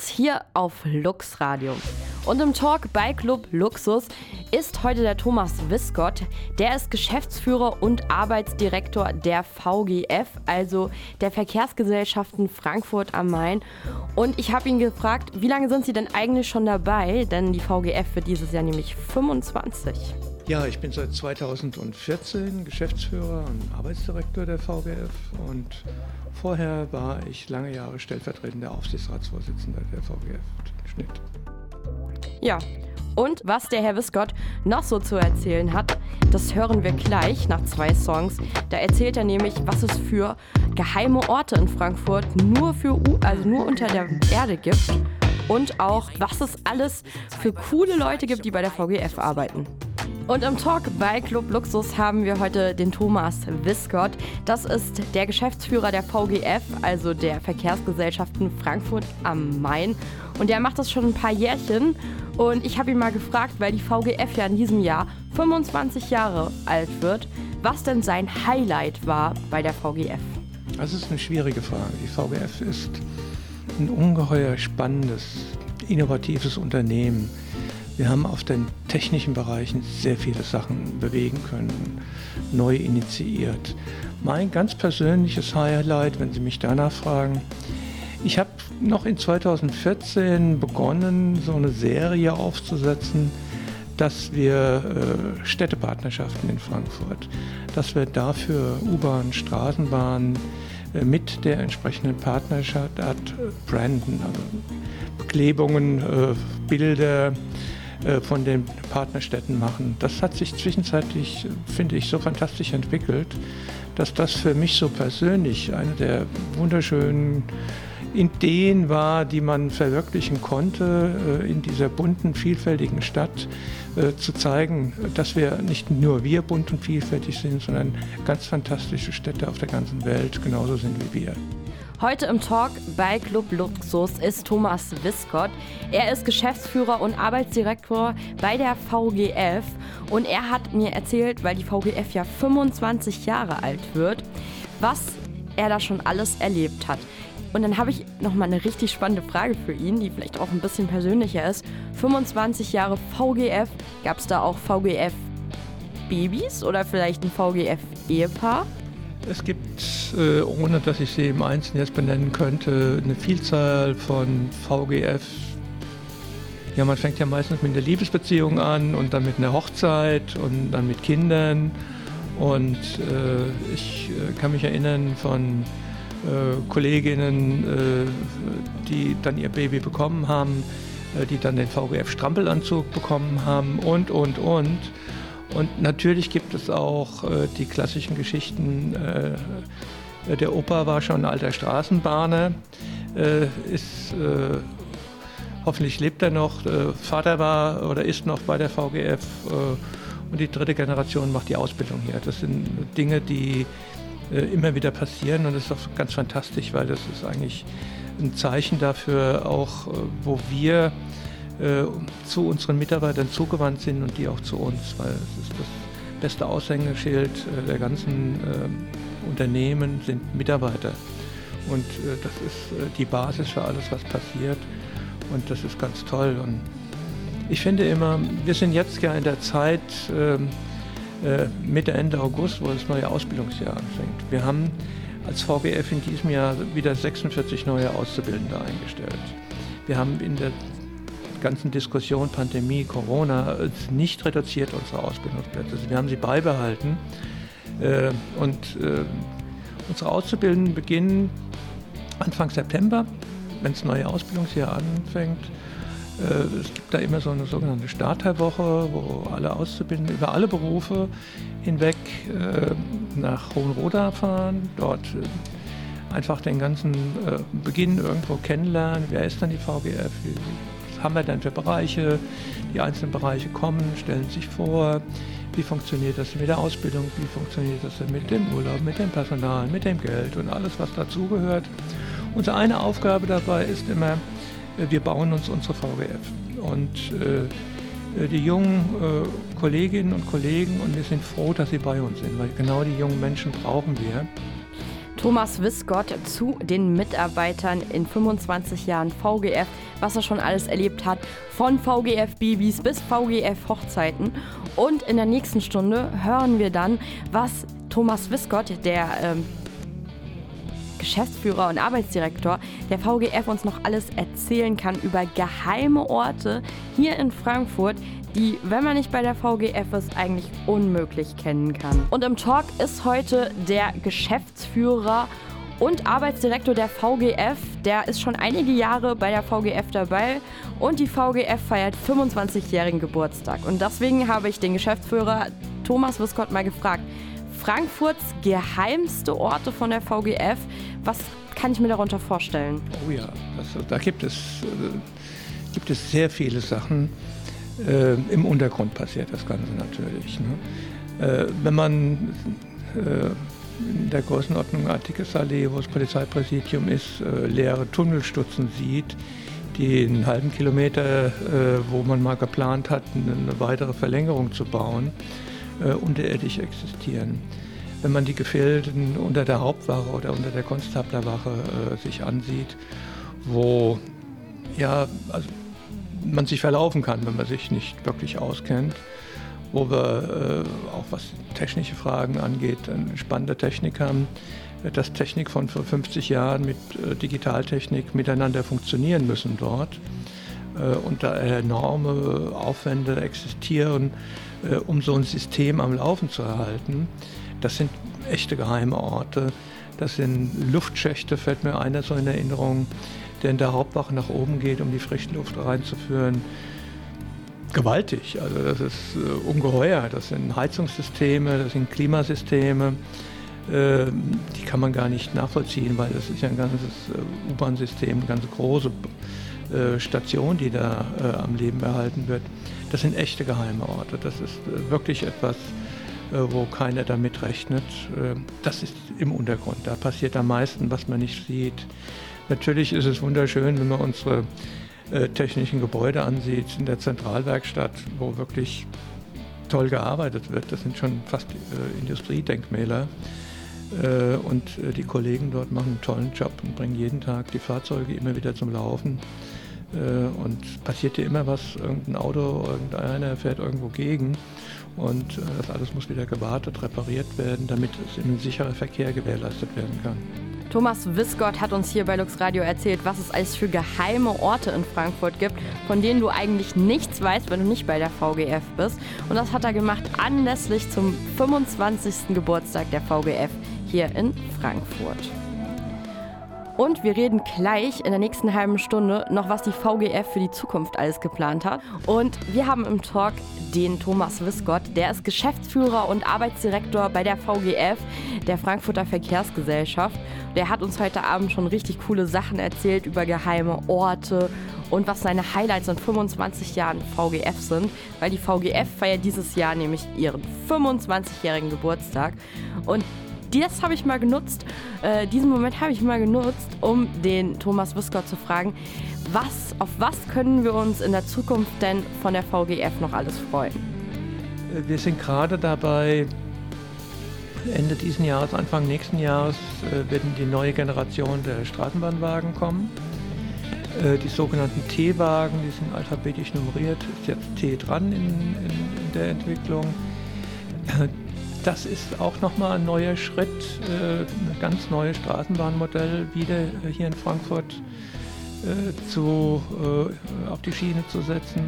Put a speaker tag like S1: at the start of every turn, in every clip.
S1: Luxus hier auf Lux Radio. Und im Talk bei Club Luxus ist heute der Thomas Wiskott. Der ist Geschäftsführer und Arbeitsdirektor der VGF, also der Verkehrsgesellschaften Frankfurt am Main. Und ich habe ihn gefragt, wie lange sind Sie denn eigentlich schon dabei? Denn die VGF wird dieses Jahr nämlich 25.
S2: Ja, ich bin seit 2014 Geschäftsführer und Arbeitsdirektor der VGF und vorher war ich lange Jahre stellvertretender Aufsichtsratsvorsitzender der VGF Schnitt.
S1: Ja, und was der Herr Wiskott noch so zu erzählen hat, das hören wir gleich nach 2 Songs. Da erzählt er nämlich, was es für geheime Orte in Frankfurt nur unter der Erde gibt und auch, was es alles für coole Leute gibt, die bei der VGF arbeiten. Und im Talk bei Club Luxus haben wir heute den Thomas Wiskott. Das ist der Geschäftsführer der VGF, also der Verkehrsgesellschaften Frankfurt am Main. Und der macht das schon ein paar Jährchen. Und ich habe ihn mal gefragt, weil die VGF ja in diesem Jahr 25 Jahre alt wird, was denn sein Highlight war bei der VGF.
S2: Das ist eine schwierige Frage. Die VGF ist ein ungeheuer spannendes, innovatives Unternehmen. Wir haben auf den technischen Bereichen sehr viele Sachen bewegen können, neu initiiert. Mein ganz persönliches Highlight, wenn Sie mich danach fragen, ich habe noch in 2014 begonnen, so eine Serie aufzusetzen, dass wir Städtepartnerschaften in Frankfurt, dass wir dafür U-Bahn, Straßenbahn mit der entsprechenden Partnerschaft branden, also Beklebungen, Bilder von den Partnerstädten machen. Das hat sich zwischenzeitlich, finde ich, so fantastisch entwickelt, dass das für mich so persönlich eine der wunderschönen Ideen war, die man verwirklichen konnte, in dieser bunten, vielfältigen Stadt zu zeigen, dass wir nicht nur wir bunt und vielfältig sind, sondern ganz fantastische Städte auf der ganzen Welt genauso sind wie wir.
S1: Heute im Talk bei Club Luxus ist Thomas Wiskott. Er ist Geschäftsführer und Arbeitsdirektor bei der VGF und er hat mir erzählt, weil die VGF ja 25 Jahre alt wird, was er da schon alles erlebt hat. Und dann habe ich nochmal eine richtig spannende Frage für ihn, die vielleicht auch ein bisschen persönlicher ist. 25 Jahre VGF, gab es da auch VGF-Babys oder vielleicht ein VGF-Ehepaar?
S2: Es gibt, ohne dass ich sie im Einzelnen jetzt benennen könnte, eine Vielzahl von VGF. Ja, man fängt ja meistens mit einer Liebesbeziehung an und dann mit einer Hochzeit und dann mit Kindern. Und ich kann mich erinnern von Kolleginnen, die dann ihr Baby bekommen haben, die dann den VGF-Strampelanzug bekommen haben und. Und natürlich gibt es auch die klassischen Geschichten. Der Opa war schon ein alter Straßenbahner, hoffentlich lebt er noch, Vater war oder ist noch bei der VGF und die 3. Generation macht die Ausbildung hier. Das sind Dinge, die immer wieder passieren und das ist auch ganz fantastisch, weil das ist eigentlich ein Zeichen dafür auch, wo wir zu unseren Mitarbeitern zugewandt sind und die auch zu uns, weil es ist das beste Aushängeschild der ganzen Unternehmen sind Mitarbeiter und das ist die Basis für alles, was passiert und das ist ganz toll und ich finde immer, wir sind jetzt ja in der Zeit Mitte, Ende August, wo das neue Ausbildungsjahr anfängt. Wir haben als VGF in diesem Jahr wieder 46 neue Auszubildende eingestellt. Wir haben in der ganzen Diskussion Pandemie, Corona nicht reduziert unsere Ausbildungsplätze. Also wir haben sie beibehalten und unsere Auszubildenden beginnen Anfang September, wenn das neue Ausbildungsjahr anfängt. Es gibt da immer so eine sogenannte Starterwoche, wo alle Auszubildenden über alle Berufe hinweg nach Hohenroda fahren, dort einfach den ganzen Beginn irgendwo kennenlernen. Wer ist dann die VGF? Was haben wir denn für Bereiche? Die einzelnen Bereiche kommen, stellen sich vor, wie funktioniert das mit der Ausbildung, wie funktioniert das mit dem Urlaub, mit dem Personal, mit dem Geld und alles, was dazugehört. Unsere eine Aufgabe dabei ist immer, wir bauen uns unsere VGF und die jungen Kolleginnen und Kollegen und wir sind froh, dass sie bei uns sind, weil genau die jungen Menschen brauchen wir.
S1: Thomas Wiskott zu den Mitarbeitern in 25 Jahren VGF, was er schon alles erlebt hat, von VGF-Babys bis VGF-Hochzeiten. Und in der nächsten Stunde hören wir dann, was Thomas Wiskott, der Geschäftsführer und Arbeitsdirektor der VGF, uns noch alles erzählen kann über geheime Orte hier in Frankfurt, die, wenn man nicht bei der VGF ist, eigentlich unmöglich kennen kann. Und im Talk ist heute der Geschäftsführer und Arbeitsdirektor der VGF. Der ist schon einige Jahre bei der VGF dabei und die VGF feiert 25-jährigen Geburtstag. Und deswegen habe ich den Geschäftsführer Thomas Wiskott mal gefragt, Frankfurts geheimste Orte von der VGF, was kann ich mir darunter vorstellen?
S2: Oh ja, da gibt es sehr viele Sachen. Im Untergrund passiert das Ganze natürlich. Ne? Wenn man in der Größenordnung Artikesallee, wo das Polizeipräsidium ist, leere Tunnelstutzen sieht, die einen halben Kilometer, wo man mal geplant hat, eine weitere Verlängerung zu bauen, unterirdisch existieren. Wenn man die Gefilde unter der Hauptwache oder unter der Konstablerwache sich ansieht, wo also man sich verlaufen kann, wenn man sich nicht wirklich auskennt, wo wir auch was technische Fragen angeht, eine spannende Technik haben, dass Technik von vor 50 Jahren mit Digitaltechnik miteinander funktionieren müssen dort und da enorme Aufwände existieren, um so ein System am Laufen zu erhalten. Das sind echte geheime Orte. Das sind Luftschächte, fällt mir einer so in Erinnerung, der in der Hauptwache nach oben geht, um die Frischluft reinzuführen. Gewaltig, also das ist ungeheuer. Das sind Heizungssysteme, das sind Klimasysteme, die kann man gar nicht nachvollziehen, weil das ist ja ein ganzes U-Bahn-System, eine ganz große Station, die da am Leben erhalten wird. Das sind echte geheime Orte. Das ist wirklich etwas, wo keiner damit rechnet. Das ist im Untergrund. Da passiert am meisten, was man nicht sieht. Natürlich ist es wunderschön, wenn man unsere technischen Gebäude ansieht in der Zentralwerkstatt, wo wirklich toll gearbeitet wird. Das sind schon fast Industriedenkmäler. Und die Kollegen dort machen einen tollen Job und bringen jeden Tag die Fahrzeuge immer wieder zum Laufen. Und passiert hier immer was, irgendein Auto, irgendeiner fährt irgendwo gegen. Und das alles muss wieder gewartet, repariert werden, damit es in ein sicherer Verkehr gewährleistet werden kann.
S1: Thomas Wiskott hat uns hier bei Lux Radio erzählt, was es alles für geheime Orte in Frankfurt gibt, von denen du eigentlich nichts weißt, wenn du nicht bei der VGF bist. Und das hat er gemacht anlässlich zum 25. Geburtstag der VGF hier in Frankfurt. Und wir reden gleich in der nächsten halben Stunde noch, was die VGF für die Zukunft alles geplant hat. Und wir haben im Talk den Thomas Wiskott, der ist Geschäftsführer und Arbeitsdirektor bei der VGF, der Frankfurter Verkehrsgesellschaft. Der hat uns heute Abend schon richtig coole Sachen erzählt über geheime Orte und was seine Highlights in 25 Jahren VGF sind, weil die VGF feiert dieses Jahr nämlich ihren 25-jährigen Geburtstag. Und das habe ich mal genutzt, diesen Moment habe ich mal genutzt, um den Thomas Wiskott zu fragen, auf was können wir uns in der Zukunft denn von der VGF noch alles freuen?
S2: Wir sind gerade dabei, Ende diesen Jahres, Anfang nächsten Jahres werden die neue Generation der Straßenbahnwagen kommen. Die sogenannten T-Wagen, die sind alphabetisch nummeriert, ist jetzt T dran in der Entwicklung. Das ist auch nochmal ein neuer Schritt, ein ganz neues Straßenbahnmodell wieder hier in Frankfurt auf die Schiene zu setzen.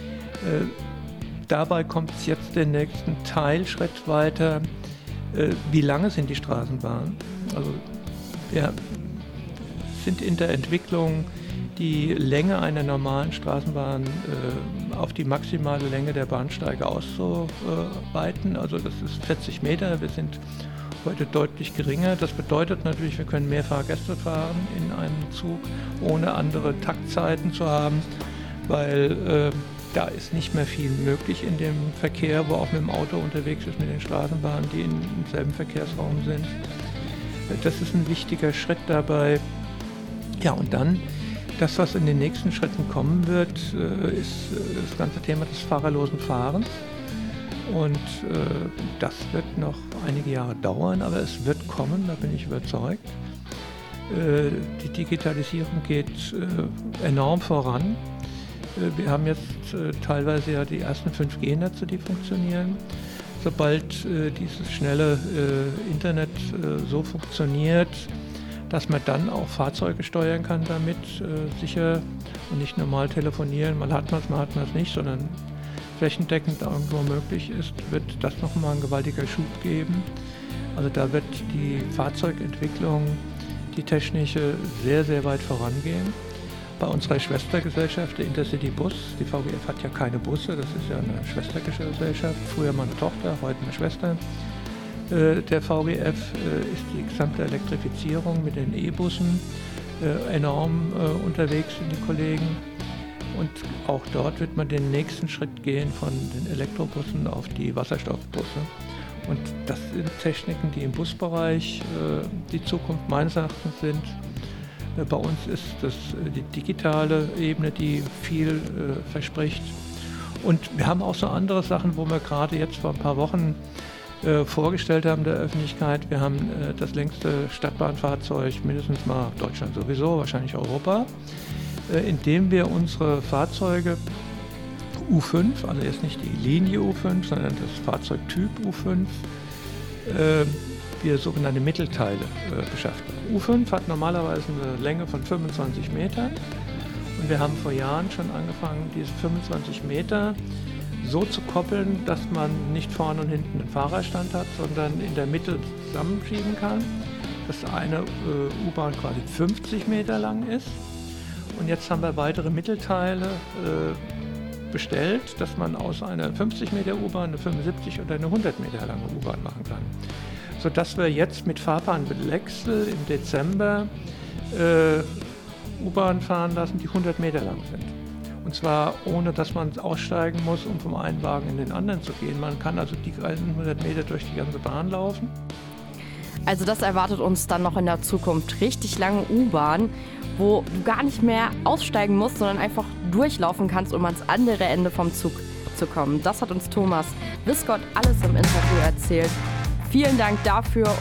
S2: Dabei kommt es jetzt den nächsten Teilschritt weiter. Wie lange sind die Straßenbahnen? Also wir sind in der Entwicklung, die Länge einer normalen Straßenbahn auf die maximale Länge der Bahnsteige auszuweiten. Also das ist 40 Meter, wir sind heute deutlich geringer. Das bedeutet natürlich, wir können mehr Fahrgäste fahren in einem Zug, ohne andere Taktzeiten zu haben, weil da ist nicht mehr viel möglich in dem Verkehr, wo auch mit dem Auto unterwegs ist, mit den Straßenbahnen, die im selben Verkehrsraum sind. Das ist ein wichtiger Schritt dabei. Ja, und dann das, was in den nächsten Schritten kommen wird, ist das ganze Thema des fahrerlosen Fahrens. Und das wird noch einige Jahre dauern, aber es wird kommen, da bin ich überzeugt. Die Digitalisierung geht enorm voran. Wir haben jetzt teilweise ja die ersten 5G-Netze, die funktionieren. Sobald dieses schnelle Internet so funktioniert, dass man dann auch Fahrzeuge steuern kann damit, sicher und nicht normal telefonieren, mal hat man es nicht, sondern flächendeckend irgendwo möglich ist, wird das nochmal ein gewaltiger Schub geben. Also da wird die Fahrzeugentwicklung, die technische, sehr, sehr weit vorangehen. Bei unserer Schwestergesellschaft, der Intercity Bus, die VGF hat ja keine Busse, das ist ja eine Schwestergesellschaft, früher mal eine Tochter, heute eine Schwester. Der VGF ist die gesamte Elektrifizierung mit den E-Bussen enorm unterwegs, sind die Kollegen. Und auch dort wird man den nächsten Schritt gehen von den Elektrobussen auf die Wasserstoffbusse. Und das sind Techniken, die im Busbereich die Zukunft meines Erachtens sind. Bei uns ist das die digitale Ebene, die viel verspricht. Und wir haben auch so andere Sachen, wo wir gerade jetzt vor ein paar Wochen vorgestellt haben der Öffentlichkeit. Wir haben das längste Stadtbahnfahrzeug, mindestens mal Deutschland sowieso, wahrscheinlich Europa, indem wir unsere Fahrzeuge U5, also jetzt nicht die Linie U5, sondern das Fahrzeugtyp U5, wir sogenannte Mittelteile beschafft haben. U5 hat normalerweise eine Länge von 25 Metern und wir haben vor Jahren schon angefangen, diese 25 Meter so zu koppeln, dass man nicht vorne und hinten einen Fahrerstand hat, sondern in der Mitte zusammenschieben kann, dass eine U-Bahn quasi 50 Meter lang ist. Und jetzt haben wir weitere Mittelteile bestellt, dass man aus einer 50 Meter U-Bahn eine 75 oder eine 100 Meter lange U-Bahn machen kann. Sodass wir jetzt mit Fahrbahnwechsel im Dezember U-Bahn fahren lassen, die 100 Meter lang sind. Und zwar ohne, dass man aussteigen muss, um vom einen Wagen in den anderen zu gehen. Man kann also die 100 Meter durch die ganze Bahn laufen.
S1: Also das erwartet uns dann noch in der Zukunft. Richtig lange U-Bahn, wo du gar nicht mehr aussteigen musst, sondern einfach durchlaufen kannst, um ans andere Ende vom Zug zu kommen. Das hat uns Thomas Wiskott alles im Interview erzählt. Vielen Dank dafür